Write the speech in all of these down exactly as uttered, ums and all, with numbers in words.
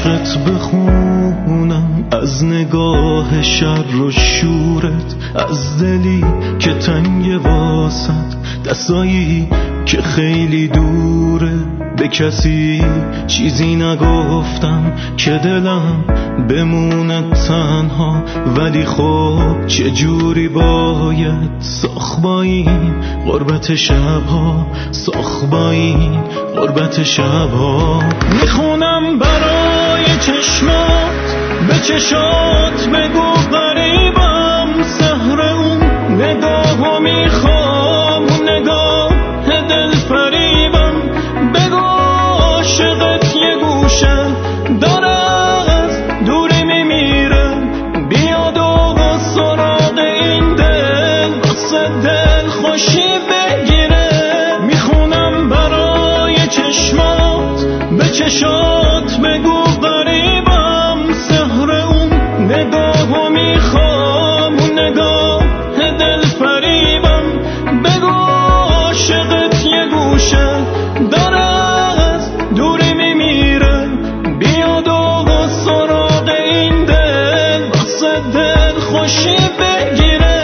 عشقت بخونم، از نگاه شر و شورت، از دلی که تنگ واسط، دستایی که خیلی دوره. به کسی چیزی نگفتم که دلم بمونه تنها، ولی خب چجوری باید ساخت با این غربت شبها، ساخت با این غربت شبها. میخونم برای چشمات، به چشات بگو غریبم، سحر اون نگاهو میخوام، اون نگاه دل فریبم. بگو عاشقت یه گوشه داره از دوری میمیره، بیاد و سراغ این دل واسه دل خوشی بگیره. میخونم برای چشمات، به چشات بگو غریبم، سحر اون نگاهو میخوام، اون نگاه دل فریبم. بگو عاشقت یه گوشه داره از دوری میمیره، بیاد و سراغ این دل واسه دل خوشی بگیره.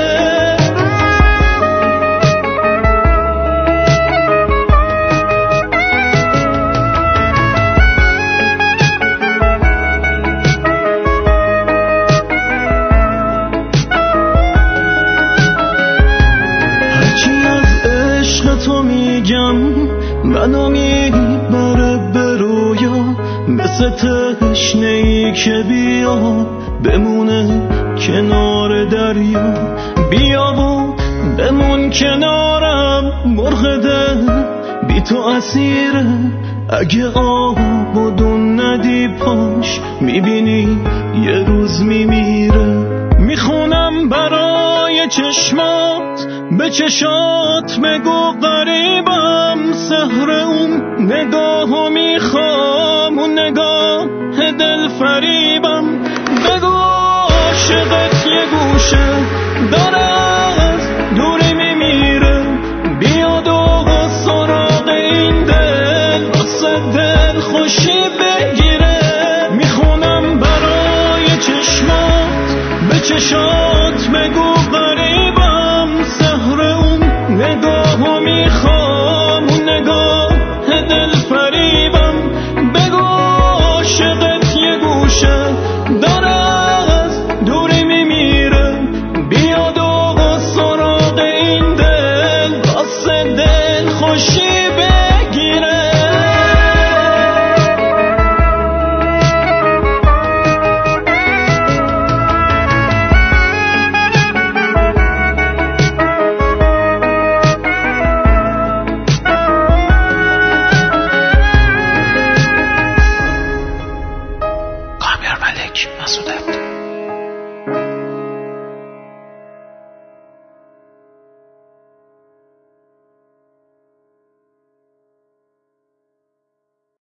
هرچی از عشق تو میگم منو میبره به رویا، مثل تشنه‌ای که بیا بمونه کنار دریا. بیا و بمون کنارم، مرغ دل بی تو اسیره. اگه آب و دون ندی پاش، میبینی یه روز میمیره. میخونم برای چشمات، به چشات بگو غریبم، سحر اون نگاهو میخوام، اون نگاه دل فریبم. بگو عاشقت یه گوشه داره از دوری میمیره، بیاد و سراغ این دل واسه دل خوشی بگیره. میخونم برای چشمات، به چشات